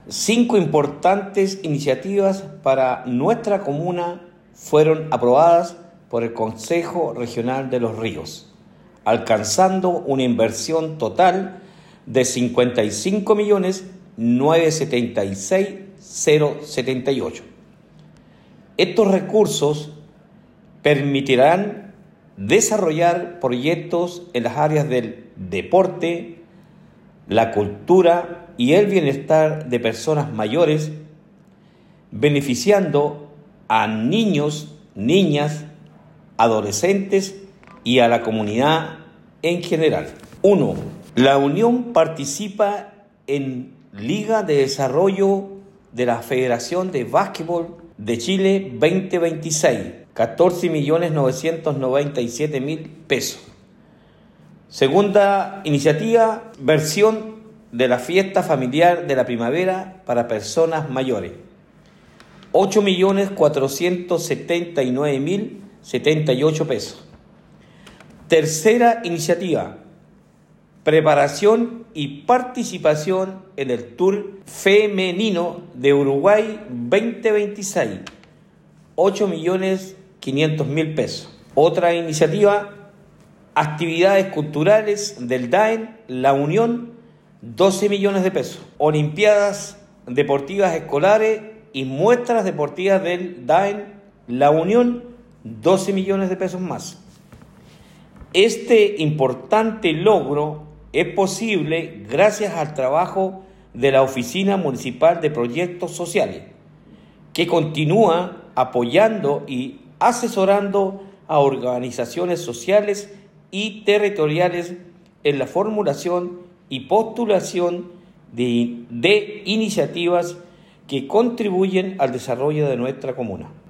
5 importantes iniciativas para nuestra comuna fueron aprobadas por el Consejo Regional de Los Ríos, alcanzando una inversión total de 55.976.078. Estos recursos permitirán desarrollar proyectos en las áreas del deporte, la cultura y el bienestar de personas mayores, beneficiando a niños, niñas, adolescentes y a la comunidad en general. 1. La Unión participa en Liga de Desarrollo de la Federación de Básquetbol de Chile 2026, 14.997.000 pesos. Segunda iniciativa, versión de la fiesta familiar de la primavera para personas mayores, 8.479.078 pesos. Tercera iniciativa, preparación y participación en el Tour Femenino de Uruguay 2026, 8.500.000 pesos. Otra iniciativa, actividades culturales del DAEN La Unión, 12 millones de pesos. Olimpiadas deportivas escolares y muestras deportivas del DAEN La Unión, 12 millones de pesos más. Este importante logro es posible gracias al trabajo de la Oficina Municipal de Proyectos Sociales, que continúa apoyando y asesorando a organizaciones sociales y territoriales en la formulación y postulación de iniciativas que contribuyen al desarrollo de nuestra comuna.